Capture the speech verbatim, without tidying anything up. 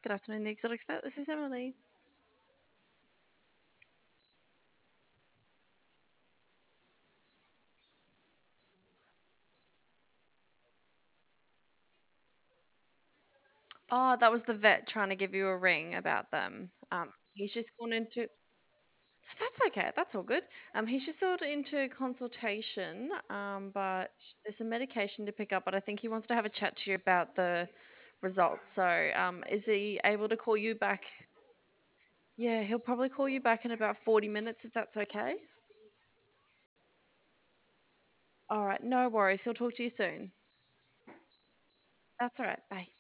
Good afternoon, the Exotic Vet. This is Emily. Oh, that was the vet trying to give you a ring about them. Um, he's just gone into. That's okay. That's all good. Um, he's just sort of into consultation. Um, but there's some medication to pick up. But I think he wants to have a chat to you about the results. So, um, is he able to call you back? Yeah, he'll probably call you back in about forty minutes if that's okay. All right, no worries. He'll talk to you soon. That's all right. Bye.